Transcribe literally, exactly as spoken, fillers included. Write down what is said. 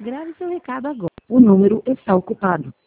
Grave seu recado agora. O número está ocupado.